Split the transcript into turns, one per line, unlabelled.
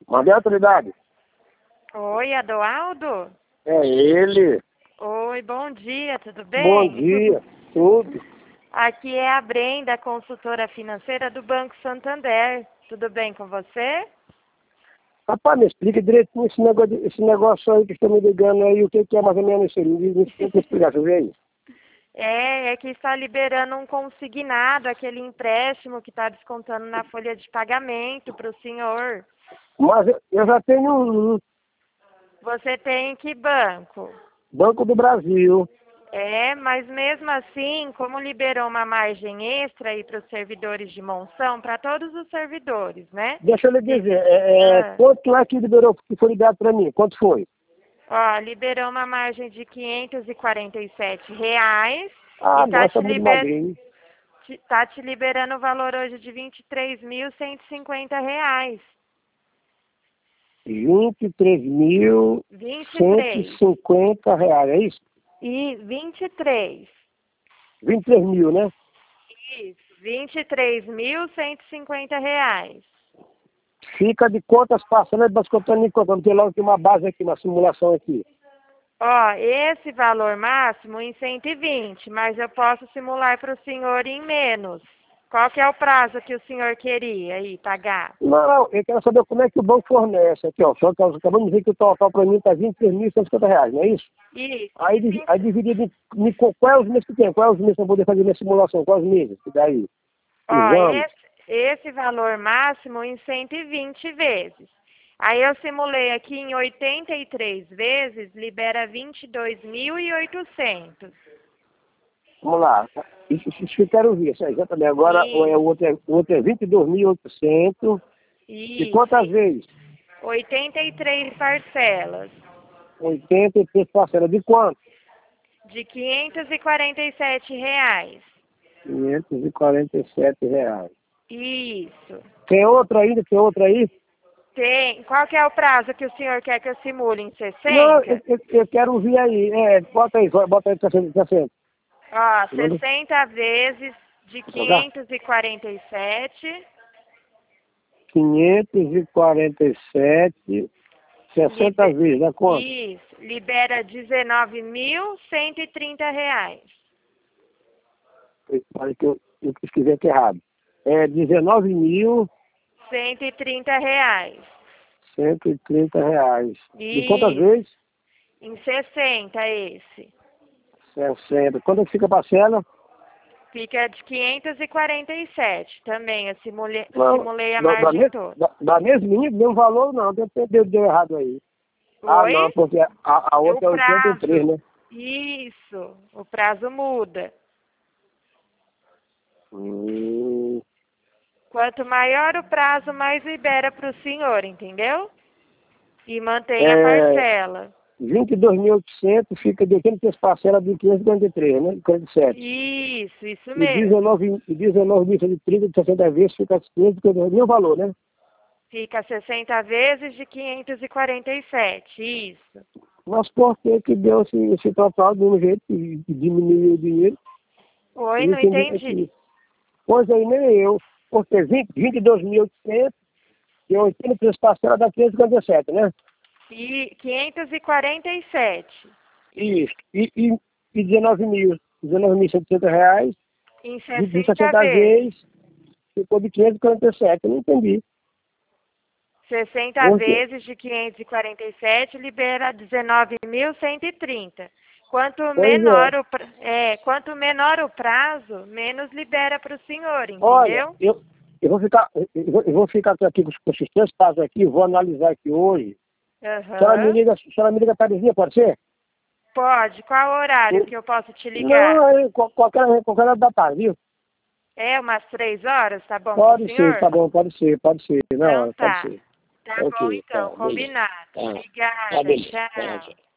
Mandei a autoridade.
Oi, Adoaldo?
É ele.
Oi, bom dia, tudo bem?
Bom dia. Tudo.
Aqui é a Brenda, consultora financeira do Banco Santander. Tudo bem com você?
Rapaz, me explica direitinho esse negócio aí que estão me ligando aí, o que é mais ou menos isso aí. Me explicar, deixa eu ver aí.
É que está liberando um consignado, aquele empréstimo que está descontando na folha de pagamento para o senhor.
Mas eu já tenho um
Você tem que banco?
Banco do Brasil.
Mas mesmo assim, como liberou uma margem extra aí para os servidores de Monção, para todos os servidores, né?
Deixa eu lhe dizer,
Ah.
quanto é que liberou, que foi liberado para mim? Quanto foi?
Ó, liberou uma margem de R$ 547
Ah,
e tá
nossa, muito magrinho.
tá te liberando o valor hoje de R$ 23.150. 23.
R$ 23.150, é isso?
E 23.
23 mil, né?
Isso, R$ 23.150.
Fica de quantas parcelas, mas contando em conta, tem logo aqui uma base aqui, na simulação aqui.
Ó, esse valor máximo em 120, mas eu posso simular para o senhor em menos. Qual que é o prazo que o senhor queria aí pagar?
Não, eu quero saber como é que o banco fornece. Aqui, ó, só que acabamos de dizer que o total para mim está R$ 23.150, não é isso?
Isso.
Aí dividido qual é os meses que tem? Qual é os meses para poder fazer minha simulação? Quais os meses? Que daí? Os
Ó,
anos?
esse valor máximo em 120 vezes. Aí eu simulei aqui em 83 vezes, libera 22.800.
Vamos lá. Isso que eu quero ver, isso aí, exatamente. Agora o outro é 22.800. E quantas
Isso.
vezes?
83 parcelas.
83 parcelas de quanto?
De R$ 547.
R$ 547.
Isso.
Tem outra ainda? Tem outra aí?
Tem. Qual que é o prazo que o senhor quer que eu simule? Em
Não,
60?
eu quero ver aí. Bota aí 60.
Ó, 60 vezes de
Jogar?
547.
547, 60 vezes, dá quanto?
Isso. Libera R$ 19.130.
Olha que eu escrevi aqui errado. É R$ 19.130.
R$ 130.
De quantas
Isso.
vezes?
Em 60 esse.
60. Quanto é que fica a parcela?
Fica de 547 também. Eu
Não,
simulei a margem toda.
da mesmo valor não, deu errado aí. Ah,
Oi?
não, porque a
O
outra é 83,
prazo.
né?
Isso. O prazo muda.
Hum,
Quanto maior o prazo, mais libera para o senhor, entendeu? E mantém a
é,
parcela.
22.800 fica de 83 parcelas de 543, né? 47.
Isso
E
mesmo.
19.130 de 60 vezes fica 552, meu valor, né?
Fica 60 vezes de 547. Isso.
Mas por que deu esse total de um jeito que diminuiu o dinheiro?
Oi,
Eu
não
entendi
entendi.
aqui. Pois aí nem eu. Porque 22.800 e 83 parcelas dá 557, né?
E 547.
Isso. E 19.700 reais,
Em
de
60
60
vezes.
vezes, ficou de 547. Eu não entendi.
60
Por quê?
vezes de 547 libera 19.130.
Pois é.
Quanto menor o prazo, menos libera para o senhor,
Olha,
entendeu?
eu vou ficar aqui com esses três casos aqui, vou analisar aqui hoje.
Aham.
A senhora me liga tardezinha, pode ser?
Pode. Qual horário que eu posso te ligar?
Não, qualquer hora da tarde, viu?
É umas 3 horas, tá bom pro
Pode ser, tá
senhor?
bom, pode ser, na
Então
hora, pode
tá.
ser.
Tá bom
Ok,
então,
tá, beleza.
combinado.
Tá,
Obrigada,
beleza. Tá,
tchau.
tchau.